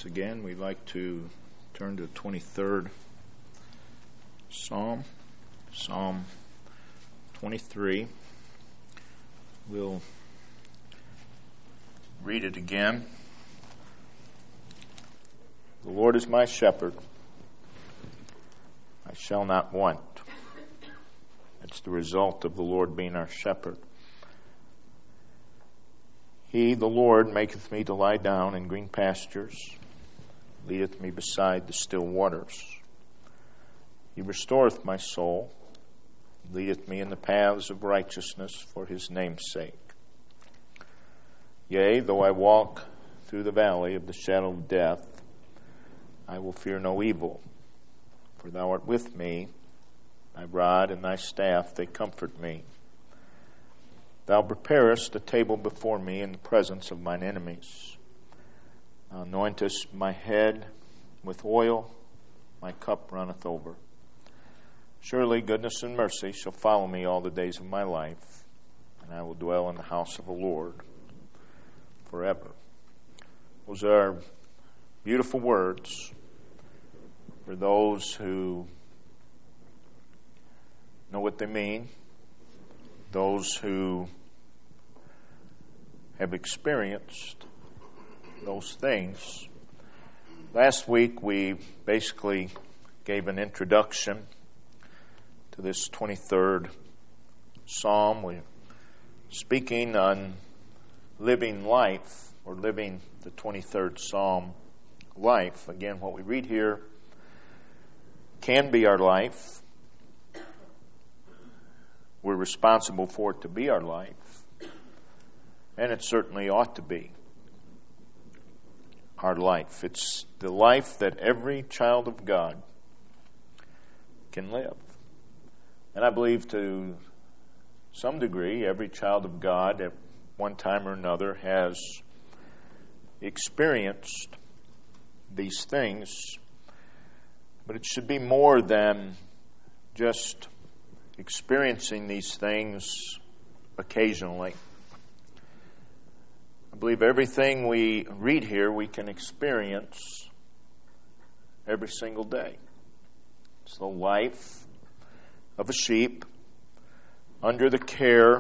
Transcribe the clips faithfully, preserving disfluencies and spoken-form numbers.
Once again, we'd like to turn to the twenty-third Psalm, Psalm twenty-three. We'll read it again. The Lord is my shepherd, I shall not want. That's the result of the Lord being our shepherd. He, the Lord, maketh me to lie down in green pastures, leadeth me beside the still waters. He restoreth my soul, leadeth me in the paths of righteousness for his name's sake. Yea, though I walk through the valley of the shadow of death, I will fear no evil, for thou art with me, thy rod and thy staff, they comfort me. Thou preparest a table before me in the presence of mine enemies. Thou anointest my head with oil, my cup runneth over. Surely goodness and mercy shall follow me all the days of my life, and I will dwell in the house of the Lord forever. Those are beautiful words for those who know what they mean, those who have experienced those things. Last week we basically gave an introduction to this twenty-third Psalm. We're speaking on living life, or living the twenty-third Psalm life. Again, what we read here can be our life. We're responsible for it to be our life. And it certainly ought to be our life. It's the life that every child of God can live. And I believe to some degree, every child of God at one time or another has experienced these things. But it should be more than just experiencing these things occasionally. I believe everything we read here we can experience every single day. It's the life of a sheep under the care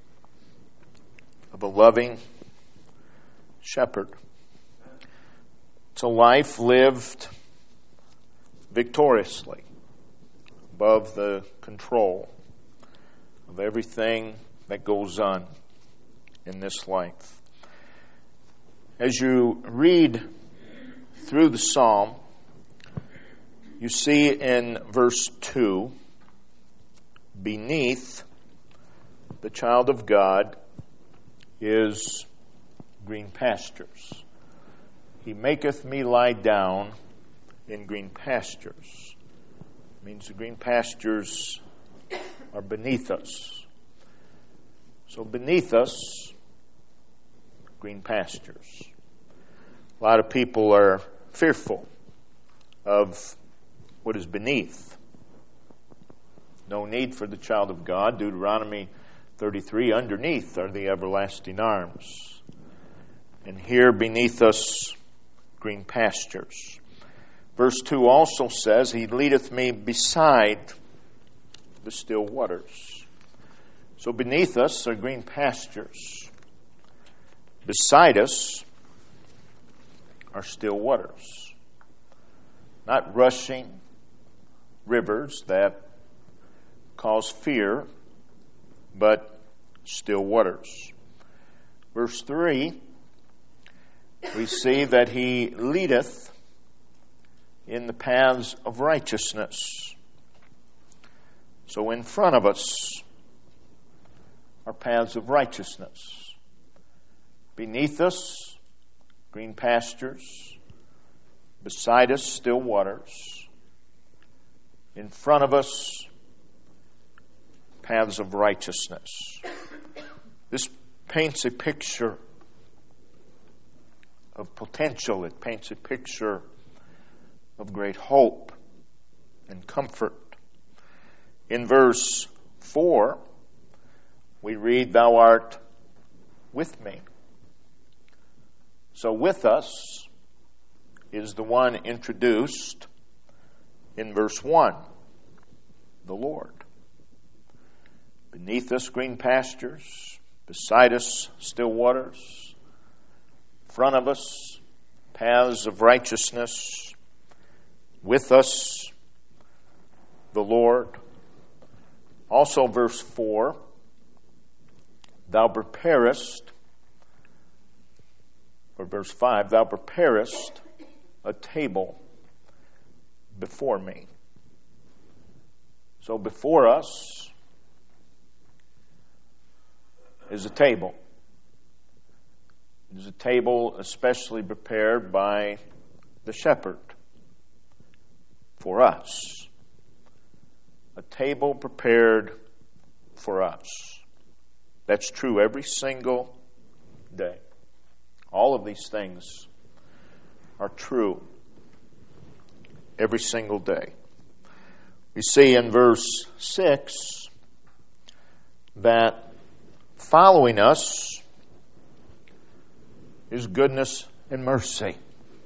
of a loving shepherd. It's a life lived victoriously above the control of everything that goes on in this life. As you read through the Psalm, you see in verse two, beneath the child of God is green pastures. He maketh me lie down in green pastures. It means the green pastures are beneath us. So beneath us, green pastures. A lot of people are fearful of what is beneath. No need for the child of God. Deuteronomy thirty-three, underneath are the everlasting arms. And here beneath us, green pastures. Verse two also says, He leadeth me beside the still waters. So beneath us are green pastures. Beside us are still waters. Not rushing rivers that cause fear, but still waters. Verse three, we see that He leadeth in the paths of righteousness. So in front of us are paths of righteousness. Beneath us, green pastures. Beside us, still waters. In front of us, paths of righteousness. This paints a picture of potential. It paints a picture of great hope and comfort. In verse four, we read, Thou art with me. So with us is the one introduced in verse one, the Lord. Beneath us, green pastures. Beside us, still waters. In front of us, paths of righteousness. With us, the Lord. Also, verse four, thou preparest, or verse five, thou preparest a table before me. So before us is a table. It is a table especially prepared by the shepherd for us. A table prepared for us. That's true every single day. All of these things are true every single day. We see in verse six that following us is goodness and mercy.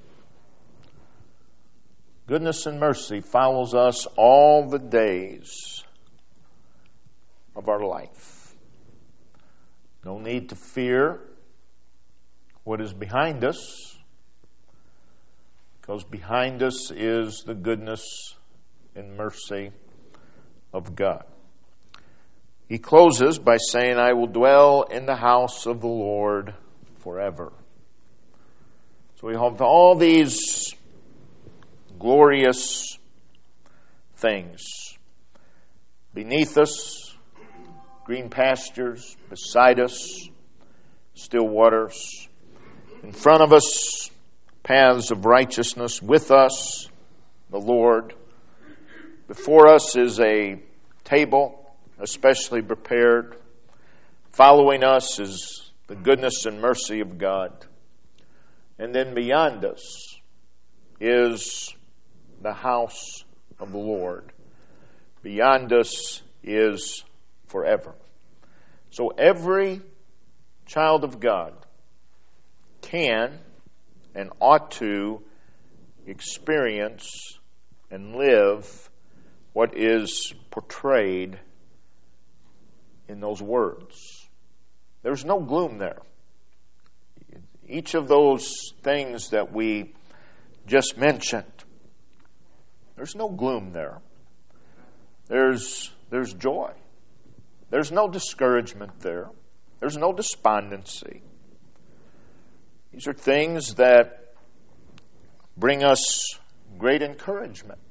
Goodness and mercy follows us all the days of our life. No need to fear what is behind us, because behind us is the goodness and mercy of God. He closes by saying, I will dwell in the house of the Lord forever. So we have all these glorious things. Beneath us, green pastures. Beside us, still waters. In front of us, paths of righteousness. With us, the Lord. Before us is a table, especially prepared. Following us is the goodness and mercy of God. And then beyond us is the house of the Lord. Beyond us is forever. So every child of God can and ought to experience and live what is portrayed in those words. There's no gloom there. Each of those things that we just mentioned, there's no gloom there. There's, there's joy. There's no discouragement there. There's no despondency. These are things that bring us great encouragement.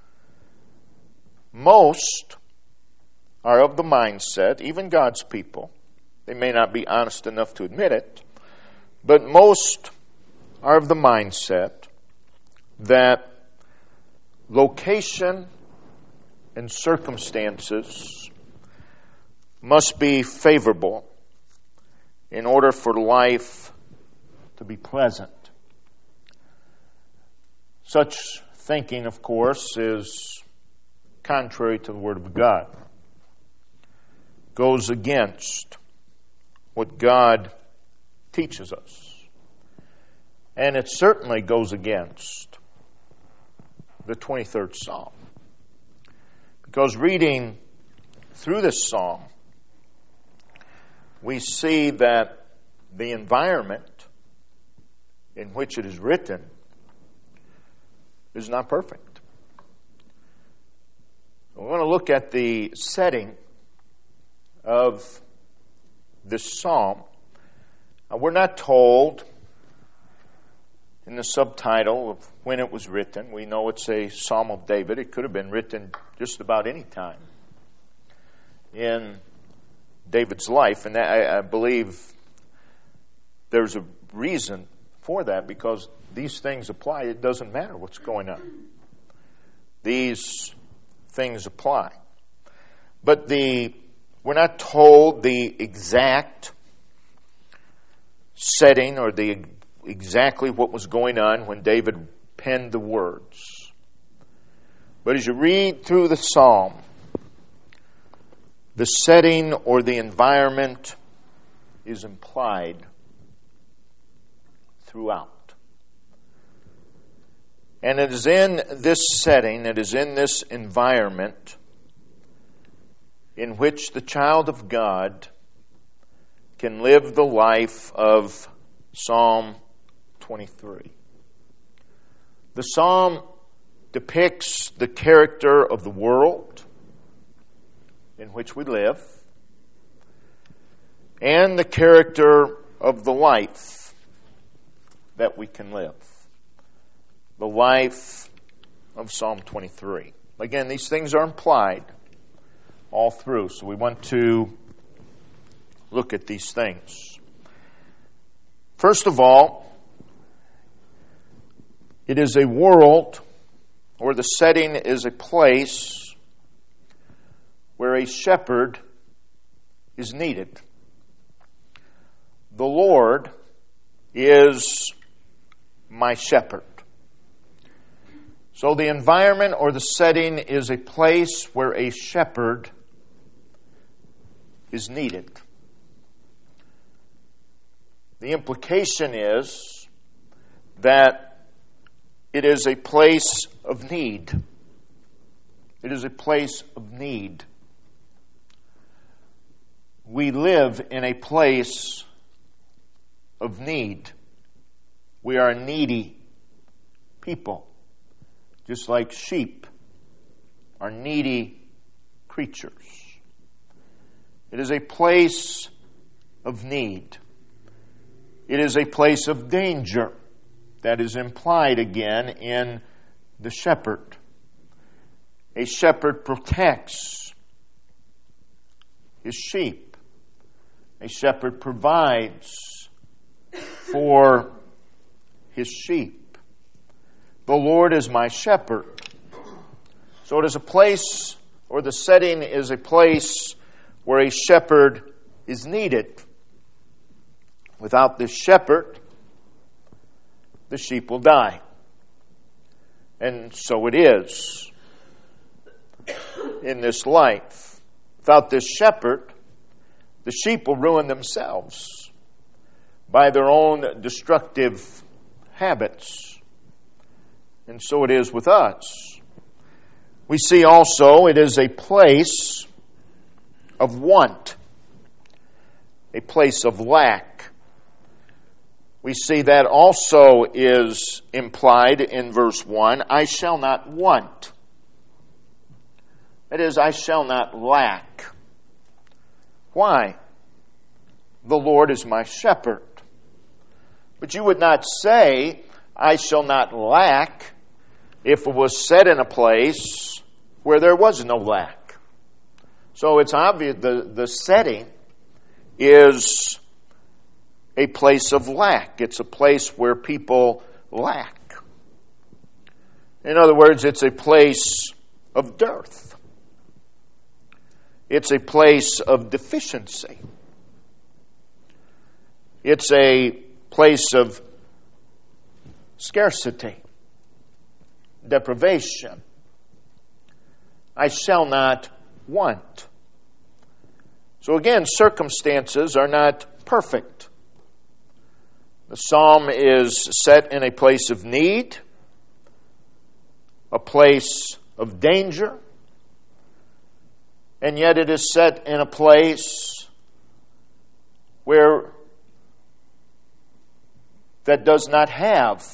Most are of the mindset, even God's people, they may not be honest enough to admit it, but most are of the mindset that location and circumstances must be favorable in order for life to be pleasant. Such thinking, of course, is contrary to the Word of God. Goes against what God teaches us. And it certainly goes against the twenty-third Psalm. Because reading through this psalm, we see that the environment in which it is written is not perfect. We want to look at the setting of this psalm. Now, we're not told in the subtitle of when it was written. We know it's a Psalm of David. It could have been written just about any time in David's life. And I, I believe there's a reason for that, because these things apply. It doesn't matter what's going on. These things apply. But the we're not told the exact setting or the exactly what was going on when David penned the words. But as you read through the psalm, the setting or the environment is implied throughout. And it is in this setting, it is in this environment in which the child of God can live the life of Psalm twenty-three. The psalm depicts the character of the world in which we live and the character of the life that we can live. The life of Psalm twenty-three. Again, these things are implied all through, so we want to look at these things. First of all, it is a world, or the setting is a place where a shepherd is needed. The Lord is my shepherd. So the environment or the setting is a place where a shepherd is needed. The implication is that it is a place of need. It is a place of need. We live in a place of need. We are a needy people. Just like sheep are needy creatures. It is a place of need. It is a place of danger that is implied again in the shepherd. A shepherd protects his sheep. A shepherd provides for his sheep. The Lord is my shepherd. So it is a place, or the setting is a place where a shepherd is needed. Without this shepherd, the sheep will die. And so it is in this life. Without this shepherd, the sheep will ruin themselves by their own destructive habits. And so it is with us. We see also it is a place of want, a place of lack. We see that also is implied in verse one, I shall not want. That is, I shall not lack. Why? The Lord is my shepherd. But you would not say, I shall not lack, if it was set in a place where there was no lack. So it's obvious the, the setting is a place of lack. It's a place where people lack. In other words, it's a place of dearth. It's a place of deficiency. It's a place of scarcity, deprivation. I shall not want. So again, circumstances are not perfect. The psalm is set in a place of need, a place of danger, and yet it is set in a place where that does not have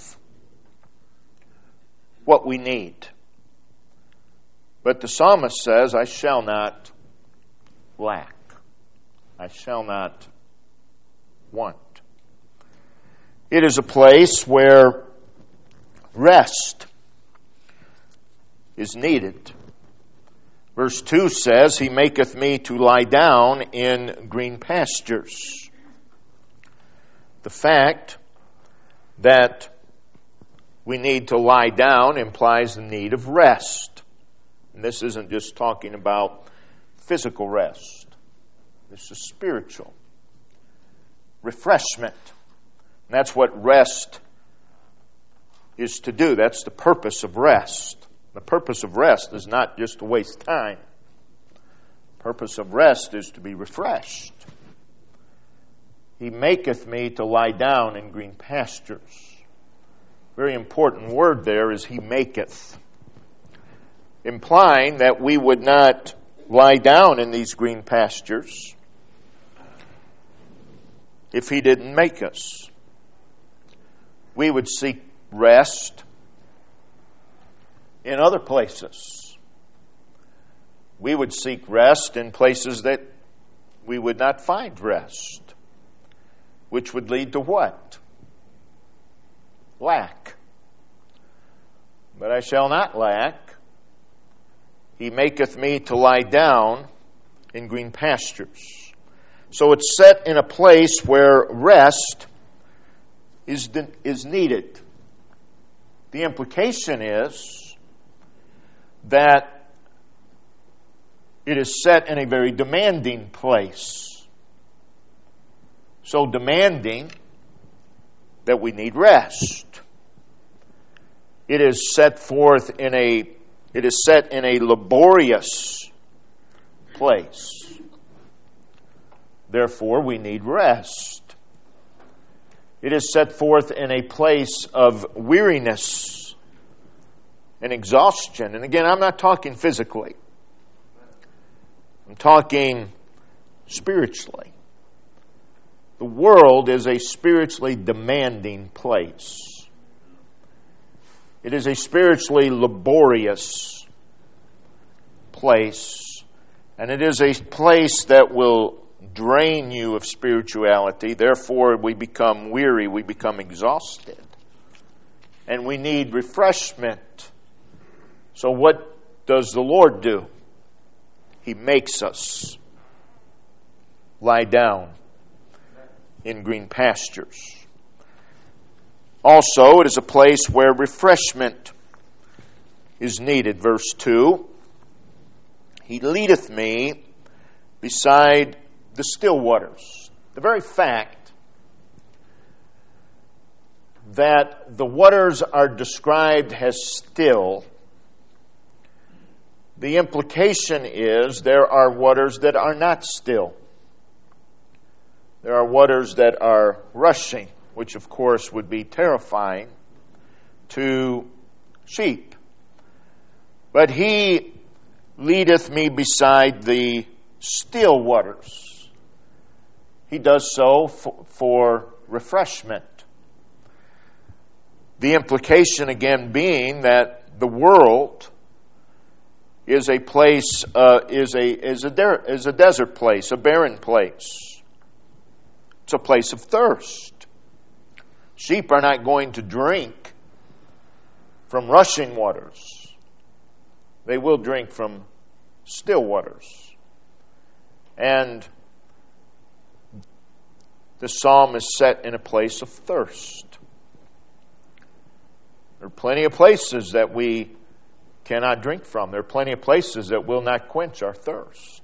what we need. But the psalmist says, I shall not lack. I shall not want. It is a place where rest is needed. Verse two says, He maketh me to lie down in green pastures. The fact that we need to lie down implies the need of rest. And this isn't just talking about physical rest. This is spiritual refreshment. And that's what rest is to do. That's the purpose of rest. The purpose of rest is not just to waste time. The purpose of rest is to be refreshed. He maketh me to lie down in green pastures. very important word there is He maketh, implying that we would not lie down in these green pastures if He didn't make us. We would seek rest in other places. We would seek rest in places that we would not find rest, which would lead to what? Lack. But I shall not lack. He maketh me to lie down in green pastures. So it's set in a place where rest is, is needed. The implication is that it is set in a very demanding place. So demanding that we need rest. It is set forth in a it is set in a laborious place. Therefore, we need rest. It is set forth in a place of weariness and exhaustion. And again, I'm not talking physically. I'm talking spiritually. The world is a spiritually demanding place. It is a spiritually laborious place. And it is a place that will drain you of spirituality. Therefore, we become weary, we become exhausted. And we need refreshment. So what does the Lord do? He makes us lie down in green pastures. Also, it is a place where refreshment is needed. Verse two, He leadeth me beside the still waters. The very fact that the waters are described as still, the implication is there are waters that are not still. There are waters that are rushing, which of course would be terrifying to sheep. But He leadeth me beside the still waters. He does so for, for refreshment. The implication again being that the world is a place, uh, is a is a de- is a desert place, a barren place. It's a place of thirst. Sheep are not going to drink from rushing waters. They will drink from still waters. And the psalm is set in a place of thirst. There are plenty of places that we cannot drink from. There are plenty of places that will not quench our thirst.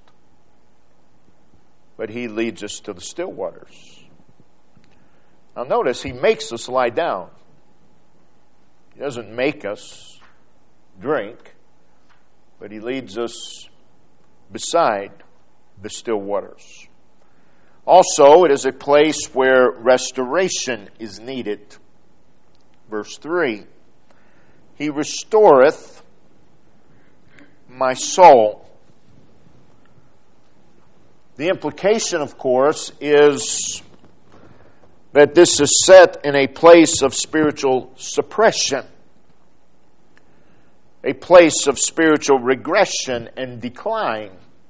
But He leads us to the still waters. Now notice, He makes us lie down. He doesn't make us drink, but He leads us beside the still waters. Also, it is a place where restoration is needed. Verse three, He restoreth my soul. The implication, of course, is that this is set in a place of spiritual suppression, a place of spiritual regression and decline.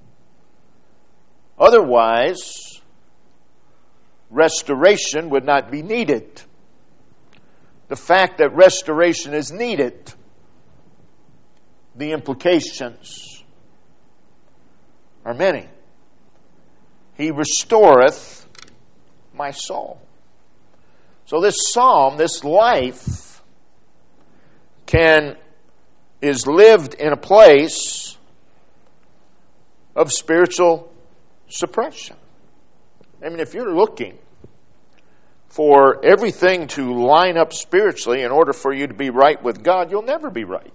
Otherwise, restoration would not be needed. The fact that restoration is needed, the implications are many. He restoreth my soul. So this psalm, this life, can is lived in a place of spiritual suppression. I mean, if you're looking for everything to line up spiritually in order for you to be right with God, you'll never be right.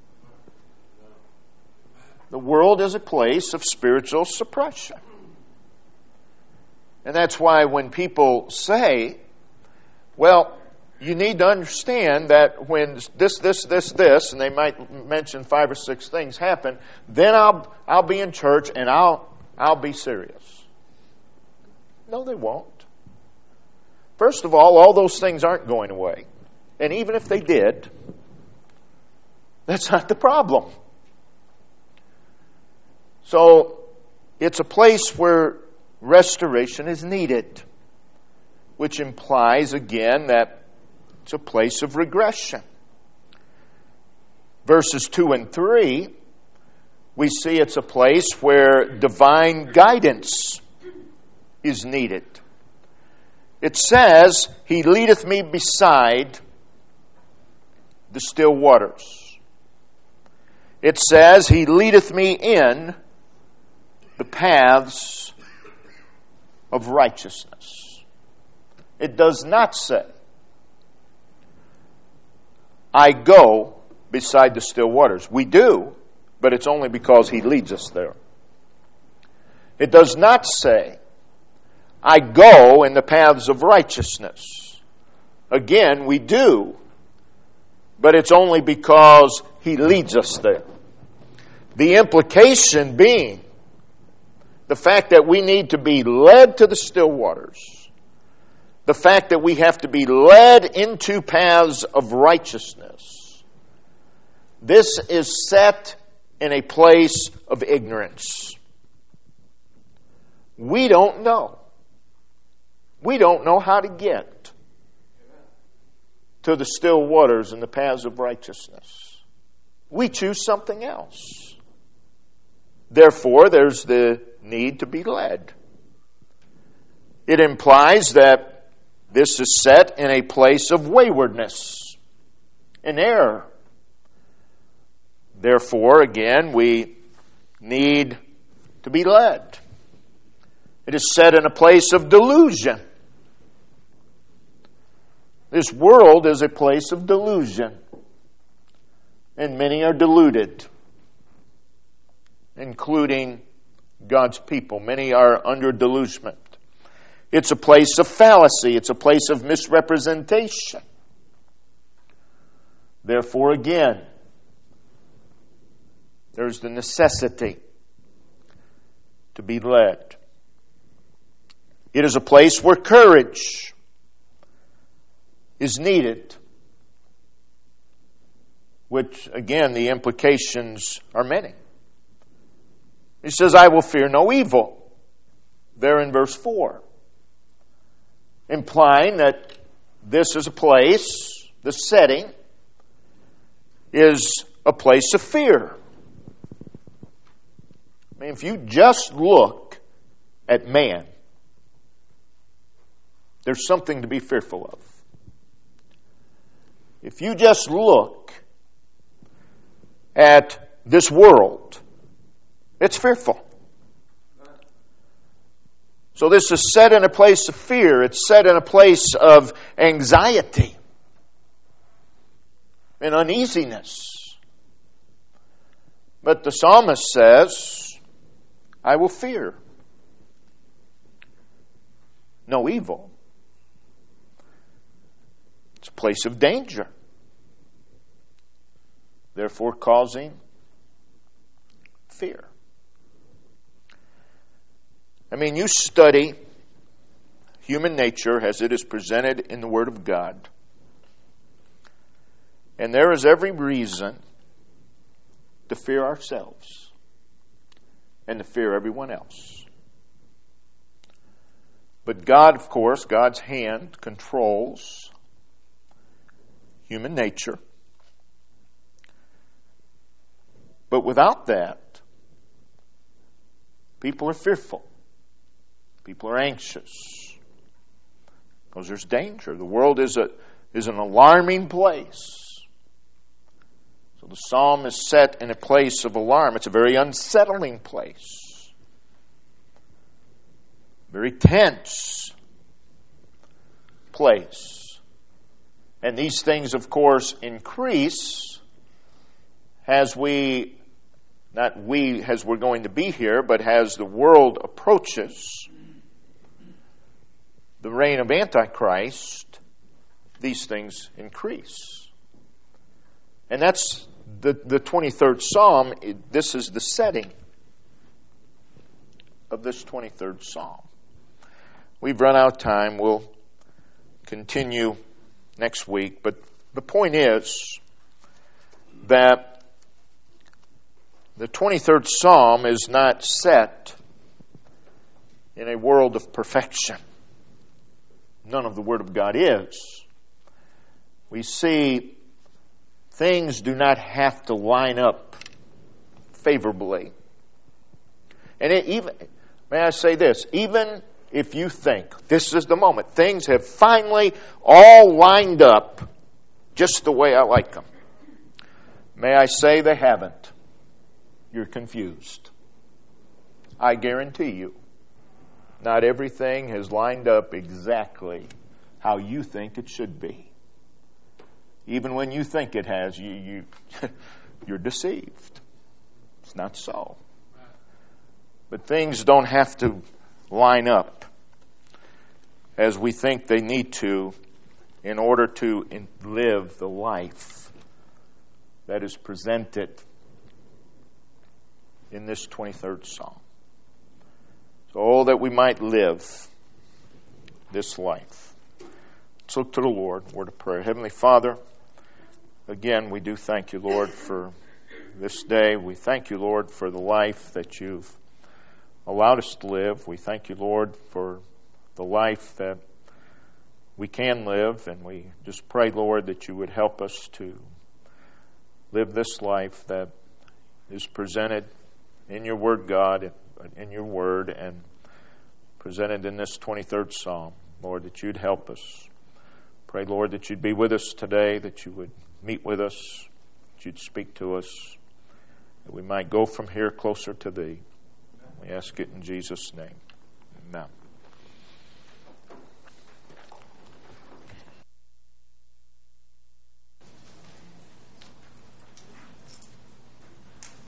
The world is a place of spiritual suppression. And that's why when people say, well, you need to understand that when this, this, this, this, and they might mention five or six things happen, then I'll I'll be in church and I'll I'll be serious. No, they won't. First of all, all those things aren't going away. And even if they did, that's not the problem. So, it's a place where restoration is needed, which implies, again, that it's a place of regression. Verses two and three, we see it's a place where divine guidance is needed. It says, He leadeth me beside the still waters. It says, He leadeth me in the paths of righteousness. It does not say, I go beside the still waters. We do, but it's only because He leads us there. It does not say, I go in the paths of righteousness. Again, we do, but it's only because He leads us there. The implication being the fact that we need to be led to the still waters. The fact that we have to be led into paths of righteousness. This is set in a place of ignorance. We don't know. We don't know how to get to the still waters and the paths of righteousness. We choose something else. Therefore, there's the need to be led. It implies that this is set in a place of waywardness, an error. Therefore, again, we need to be led. It is set in a place of delusion. This world is a place of delusion, and many are deluded, including God's people. Many are under delusion. It's a place of fallacy. It's a place of misrepresentation. Therefore, again, there's the necessity to be led. It is a place where courage is needed, which, again, the implications are many. He says, I will fear no evil, there in verse four, implying that this is a place, the setting is a place of fear. I mean, if you just look at man, there's something to be fearful of. If you just look at this world, it's fearful. So this is set in a place of fear. It's set in a place of anxiety and uneasiness. But the psalmist says, I will fear no evil. It's a place of danger, therefore causing fear. I mean, you study human nature as it is presented in the Word of God, and there is every reason to fear ourselves and to fear everyone else. But God, of course, God's hand controls human nature. But without that, people are fearful. People are anxious. Because there's danger. The world is a is an alarming place. So the psalm is set in a place of alarm. It's a very unsettling place. Very tense place. And these things, of course, increase as we, not we as we're going to be here, but as the world approaches the reign of Antichrist, these things increase. And that's the, the twenty-third Psalm. This is the setting of this twenty-third Psalm. We've run out of time. We'll continue next week. But the point is that the twenty-third Psalm is not set in a world of perfection. None of the Word of God is. We see things do not have to line up favorably. And it even, may I say this, even if you think this is the moment, things have finally all lined up just the way I like them. May I say they haven't. You're confused. I guarantee you, not everything has lined up exactly how you think it should be. Even when you think it has, you, you, you're deceived. It's not so. But things don't have to line up as we think they need to in order to live the life that is presented in this twenty-third Psalm. So, oh, that we might live this life. Let's look to the Lord. Word of prayer. Heavenly Father, again, we do thank you, Lord, for this day. We thank you, Lord, for the life that you've allowed us to live. We thank you, Lord, for the life that we can live. And we just pray, Lord, that you would help us to live this life that is presented in your Word, God, in your Word, and presented in this twenty-third Psalm. Lord, that you'd help us. Pray, Lord, that you'd be with us today, that you would meet with us, that you'd speak to us, that we might go from here closer to thee. We ask it in Jesus' name. Amen.